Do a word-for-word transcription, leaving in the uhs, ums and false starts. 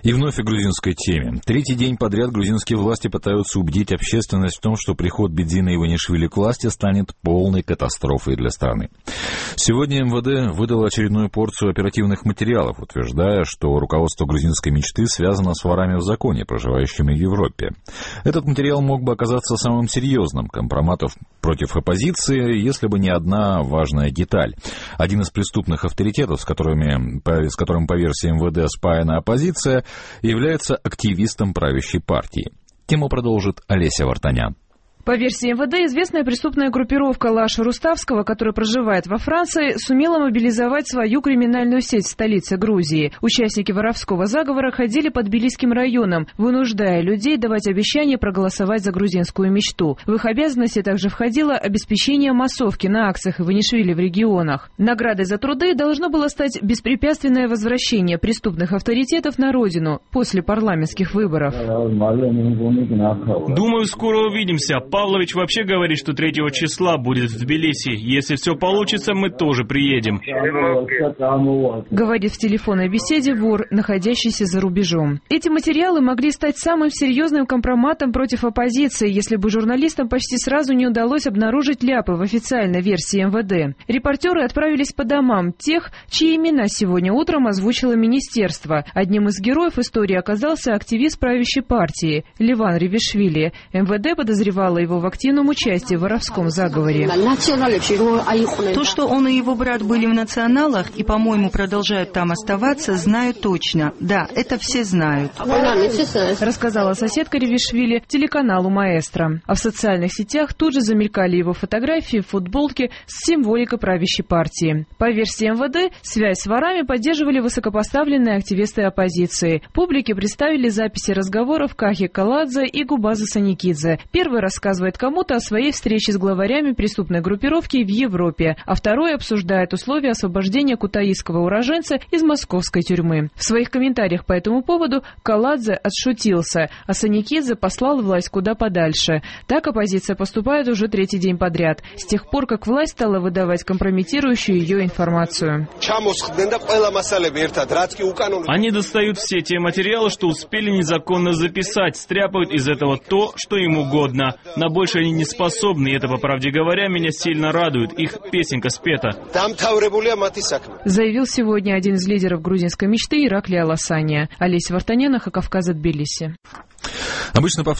И вновь о грузинской теме. Третий день подряд грузинские власти пытаются убедить общественность в том, что приход Бедзина Иванишвили к власти станет полной катастрофой для страны. Сегодня эм вэ дэ выдало очередную порцию оперативных материалов, утверждая, что руководство грузинской мечты связано с ворами в законе, проживающими в Европе. Этот материал мог бы оказаться самым серьезным компроматом против оппозиции, если бы не одна важная деталь. Один из преступных авторитетов, с, которыми, с которым по версии эм вэ дэ спаяна оппозиция, является активистом правящей партии. Тему продолжит Олеся Вартанян. По версии эм вэ дэ, известная преступная группировка Лаши Руставского, которая проживает во Франции, сумела мобилизовать свою криминальную сеть в столице Грузии. Участники воровского заговора ходили по Тбилисским районам, вынуждая людей давать обещания проголосовать за грузинскую мечту. В их обязанности также входило обеспечение массовки на акциях Иванишвили в регионах. Наградой за труды должно было стать беспрепятственное возвращение преступных авторитетов на родину после парламентских выборов. Думаю, скоро увидимся. Павлович вообще говорит, что третьего числа будет в Тбилиси. Если все получится, мы тоже приедем. Говорит в телефонной беседе вор, находящийся за рубежом. Эти материалы могли стать самым серьезным компроматом против оппозиции, если бы журналистам почти сразу не удалось обнаружить ляпы в официальной версии эм вэ дэ. Репортеры отправились по домам тех, чьи имена сегодня утром озвучило министерство. Одним из героев истории оказался активист правящей партии Леван Ревишвили. эм вэ дэ подозревала его в активном участии в воровском заговоре. То, что он и его брат были в националах и, по-моему, продолжают там оставаться, знаю точно. Да, это все знают. Рассказала соседка Ревишвили телеканалу «Маэстро». А в социальных сетях тут же замелькали его фотографии в футболке с символикой правящей партии. По версии эм вэ дэ, связь с ворами поддерживали высокопоставленные активисты оппозиции. Публике представили записи разговоров Кахи Каладзе и Губаза Саникидзе. Первый рассказывает кому-то о своей встрече с главарями преступной группировки в Европе, а второй обсуждает условия освобождения кутаисского уроженца из московской тюрьмы. В своих комментариях по этому поводу Каладзе отшутился, а Саникидзе послал власть куда подальше. Так оппозиция поступает уже третий день подряд, с тех пор, как власть стала выдавать компрометирующую ее информацию. Они достают все те материалы, что успели незаконно записать, стряпают из этого то, что им угодно. На больше они не способны, и это, по правде говоря, меня сильно радует. Их песенка спета. Заявил сегодня один из лидеров грузинской мечты Ираклий Аласания. Олеся Вартанян, Кавказа, Тбилиси. Обычно по